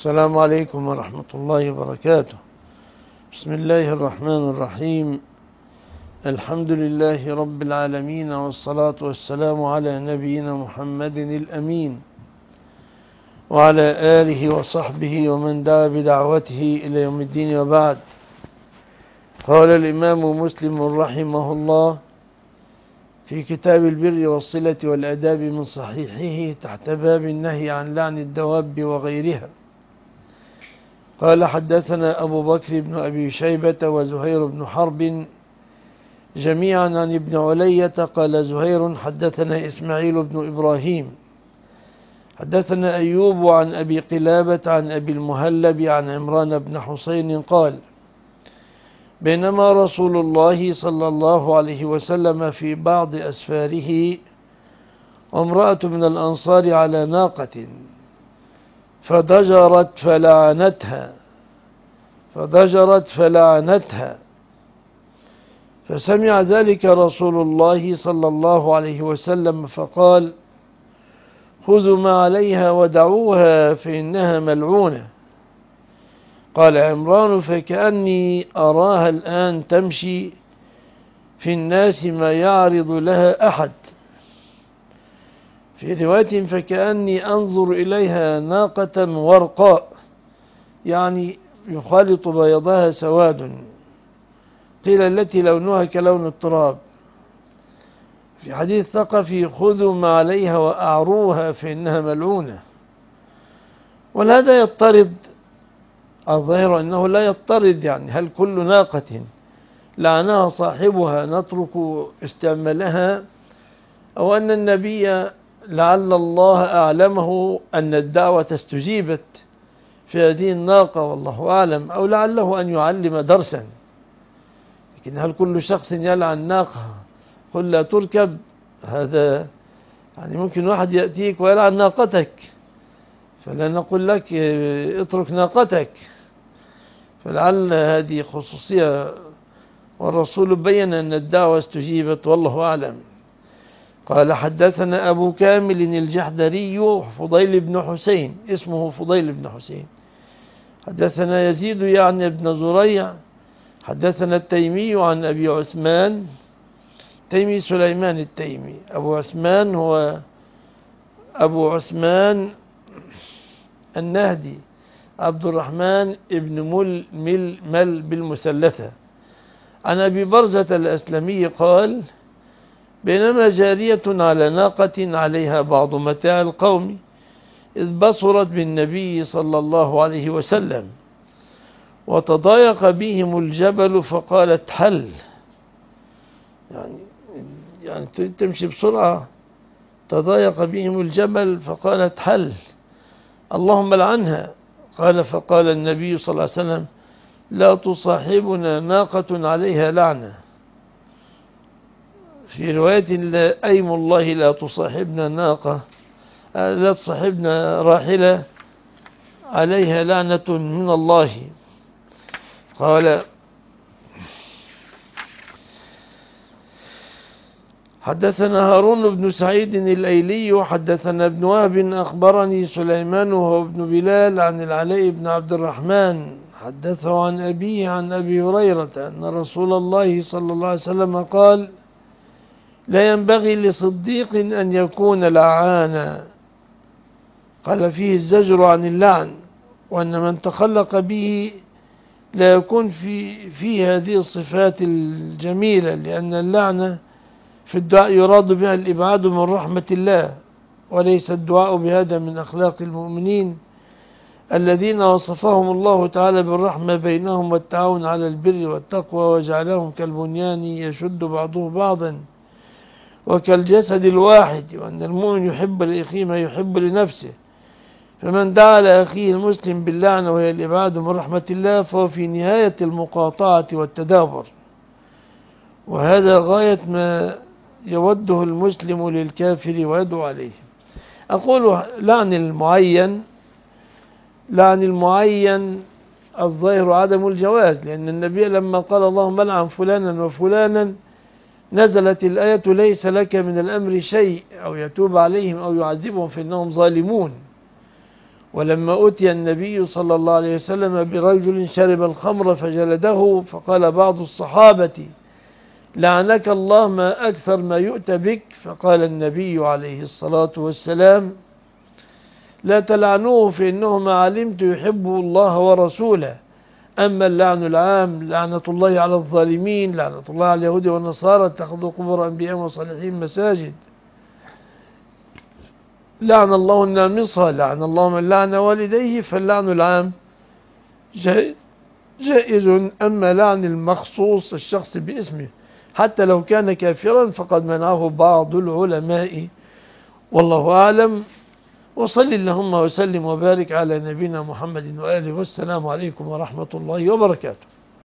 السلام عليكم ورحمة الله وبركاته. بسم الله الرحمن الرحيم. الحمد لله رب العالمين، والصلاة والسلام على نبينا محمد الأمين وعلى آله وصحبه ومن دعا بدعوته إلى يوم الدين، وبعد. قال الإمام مسلم رحمه الله في كتاب البر والصلة والأداب من صحيحه تحت باب النهي عن لعن الدواب وغيرها، قال: حدثنا أبو بكر بن أبي شيبة وزهير بن حرب جميعا عن ابن علية قال زهير: حدثنا إسماعيل بن إبراهيم حدثنا أيوب عن أبي قلابة عن أبي المهلب عن عمران بن حسين قال: بينما رسول الله صلى الله عليه وسلم في بعض أسفاره وامرأة من الأنصار على ناقة فضجرت فلعنتها، فسمع ذلك رسول الله صلى الله عليه وسلم فقال: خذوا ما عليها ودعوها فإنها ملعونة. قال عمران: فكأني أراها الآن تمشي في الناس ما يعرض لها أحد. في رواية: فكأني أنظر إليها ناقة ورقاء، يعني يخالط بيضها سواد، قيل التي لونها كلون التراب. في حديث ثقفي: خذوا ما عليها وأعروها فإنها ملعونة. ولهذا يضطرد الظاهر أنه لا يضطرد، يعني هل كل ناقة لعنها صاحبها نترك استعمالها، أو أن النبي لعل الله أعلمه أن الدعوة استجيبت في هذه الناقة والله أعلم، أو لعله أن يعلم درسا. لكن هل كل شخص يلعن ناقة قل لا تركب؟ هذا يعني ممكن واحد يأتيك ويلعن ناقتك، فلا نقول لك اترك ناقتك، فلعل هذه خصوصية، والرسول بين أن الدعوة استجيبت والله أعلم. قال: حدثنا أبو كامل الجحدري فضيل بن حسين، اسمه فضيل بن حسين، حدثنا يزيد يعني ابن زريع، حدثنا التيمي عن أبي عثمان، تيمي سليمان التيمي، أبو عثمان هو أبو عثمان النهدي عبد الرحمن ابن مل بالمثلثة، عن أبي برزة الأسلمي قال: بينما جارية على ناقة عليها بعض متاع القوم إذ بصرت بالنبي صلى الله عليه وسلم وتضايق بهم الجبل فقالت: حل، يعني تمشي بسرعة، تضايق بهم الجبل فقالت: حل، اللهم لعنها. قال: فقال النبي صلى الله عليه وسلم: لا تصاحبنا ناقة عليها لعنة. في رواية: لا أيم الله لا تصاحبنا ناقة، لا تصاحبنا راحلة عليها لعنة من الله. قال: حدثنا هارون بن سعيد الأيلي حدثنا ابن وهب أخبرني سليمان وهو ابن بلال عن العلاء بن عبد الرحمن حدثه عن أبيه عن أبي هريرة أن رسول الله صلى الله عليه وسلم قال: لا ينبغي لصديق أن يكون لعانا. قال: فيه الزجر عن اللعن، وأن من تخلق به لا يكون في هذه الصفات الجميلة، لأن اللعنة في الدعاء يراد بها الإبعاد من رحمة الله، وليس الدعاء بهذا من أخلاق المؤمنين الذين وصفهم الله تعالى بالرحمة بينهم والتعاون على البر والتقوى، وجعلهم كالبنيان يشد بعضه بعضا وكالجسد الواحد، وأن المؤمن يحب لأخيه ما يحب لنفسه. فمن دعا لأخيه المسلم باللعنة وهي الإبعاد من رحمة الله فهو في نهاية المقاطعة والتدابر، وهذا غاية ما يوده المسلم للكافر ويدعو عليه. أقول لعن المعين الظاهر عدم الجواز، لأن النبي لما قال اللهم لعن فلانا وفلانا نزلت الآية: ليس لك من الأمر شيء، أو يتوب عليهم أو يعذبهم فإنهم ظالمون. ولما أتي النبي صلى الله عليه وسلم برجل شرب الخمر فجلده، فقال بعض الصحابة لعنك الله ما أكثر ما يؤتى بك، فقال النبي عليه الصلاة والسلام لا تلعنوه فإنه ما علمت يحبه الله ورسوله، أما اللعن العام لعنة الله على الظالمين، لعنة الله على اليهود والنصارى اتخذوا قبور أنبياء وصالحين مساجد، لعن الله النامصة، لعن الله من لعن والديه، فاللعن العام جائز. أما لعن المخصوص الشخص باسمه حتى لو كان كافرا فقد منعه بعض العلماء، والله أعلم. وصل اللهم وسلم وبارك على نبينا محمد وآله، والسلام عليكم ورحمة الله وبركاته.